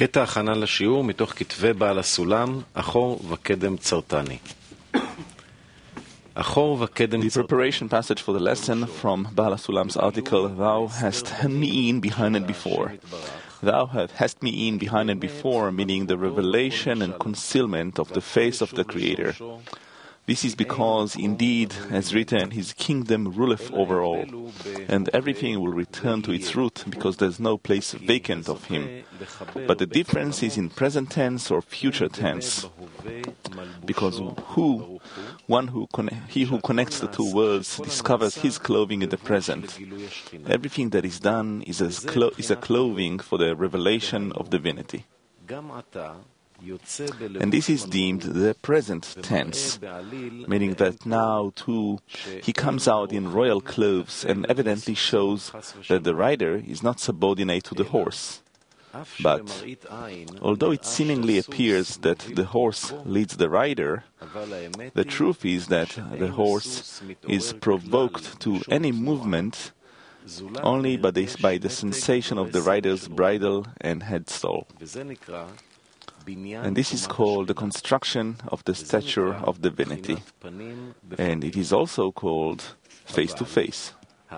קטע הכנה לשיעור מתוך כתבי בעל הסולם, אחור וקדם צרטני. The preparation passage for the lesson from Baal HaSulam's article, Thou hast hemmed me in behind and before. Thou hast me in behind and before, meaning the revelation and concealment of the face of the Creator. This is because, indeed, as written, His kingdom ruleth over all, and everything will return to its root, because there is no place vacant of Him. But the difference is in present tense or future tense, because he who connects the two worlds discovers his clothing in the present. Everything that is done is a clothing for the revelation of divinity. And this is deemed the present tense, meaning that now too he comes out in royal clothes and evidently shows that the rider is not subordinate to the horse. But although it seemingly appears that the horse leads the rider, the truth is that the horse is provoked to any movement only by the sensation of the rider's bridle and headstall. And this is called the construction of the stature of divinity. And it is also called face-to-face.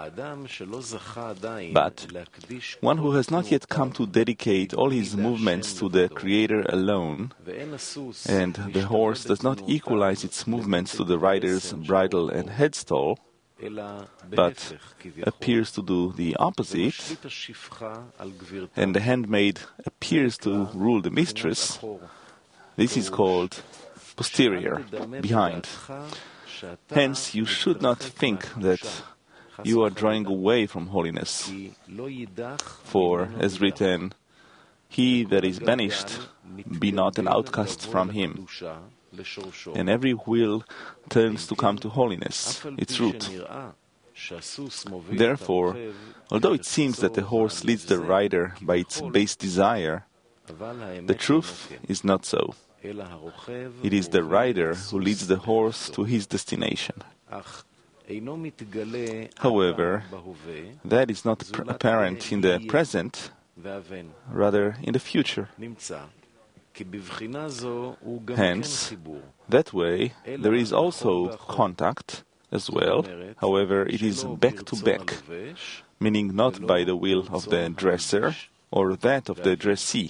But one who has not yet come to dedicate all his movements to the Creator alone, and the horse does not equalize its movements to the rider's bridle and headstall, but appears to do the opposite, and the handmaid appears to rule the mistress, this is called posterior, behind. Hence, you should not think that you are drawing away from holiness. For, as written, he that is banished, be not an outcast from him. And every will turns to come to holiness, its root. Therefore, although it seems that the horse leads the rider by its base desire, the truth is not so. It is the rider who leads the horse to his destination. However, that is not apparent in the present, rather in the future. Hence, that way, there is also contact as well. However, it is back-to-back, meaning not by the will of the dresser or that of the dressee.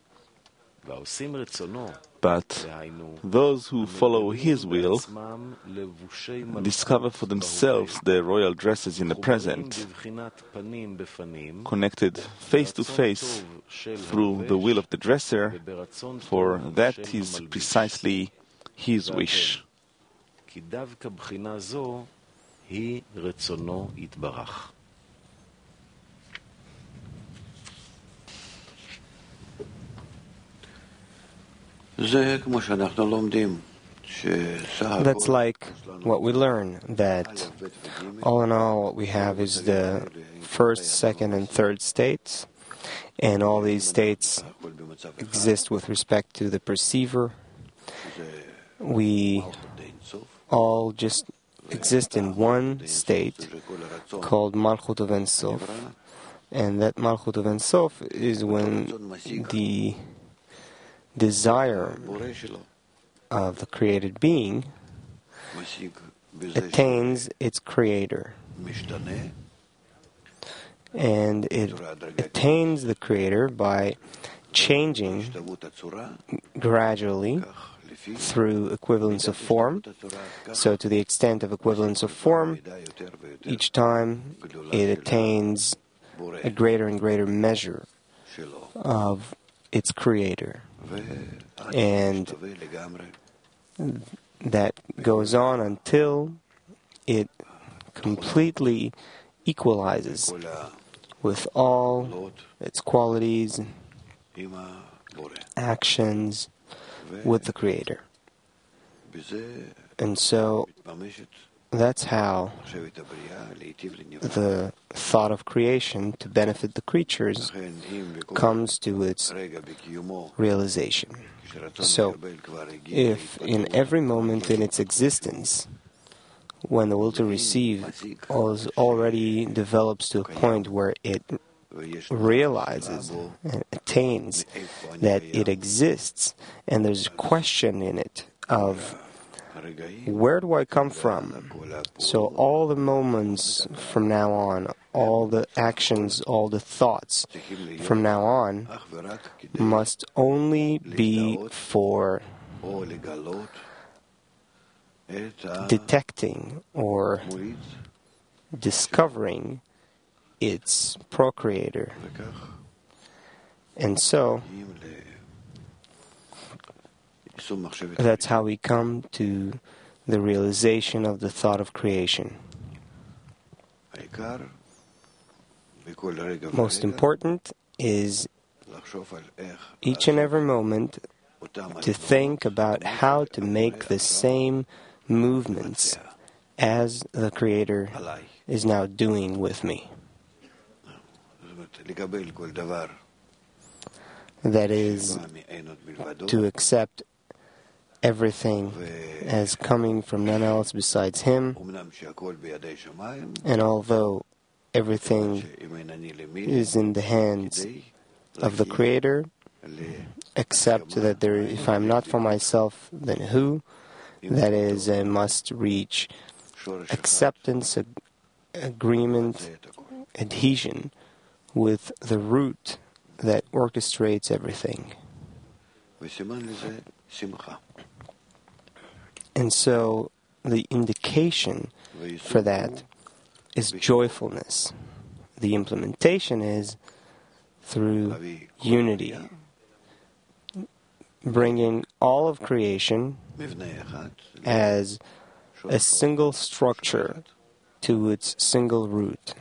But those who follow his will discover for themselves the royal dresses in the present, connected face-to-face through the will of the dresser, for that is precisely his wish. That's like what we learn, that all in all what we have is the first, second, and third states, and all these states exist with respect to the perceiver. We all just exist in one state called Malchut of Ein Sof, and that Malchut of Ein Sof is when the desire of the created being attains its creator. And it attains the creator by changing gradually through equivalence of form. So to the extent of equivalence of form, each time it attains a greater and greater measure of its creator. And that goes on until it completely equalizes with all its qualities, actions, with the Creator. And so that's how the thought of creation to benefit the creatures comes to its realization. So, if in every moment in its existence, when the will to receive already develops to a point where it realizes and attains that it exists, and there's a question in it of where do I come from? So all the moments from now on, all the actions, all the thoughts from now on must only be for detecting or discovering its procreator. And so that's how we come to the realization of the thought of creation. Most important is each and every moment to think about how to make the same movements as the Creator is now doing with me. That is, to accept everything as coming from none else besides Him, and although everything is in the hands of the Creator, accept that if I'm not for myself, then who? That is, I must reach acceptance, agreement, adhesion with the root that orchestrates everything. And so the indication for that is joyfulness. The implementation is through unity, bringing all of creation as a single structure to its single root.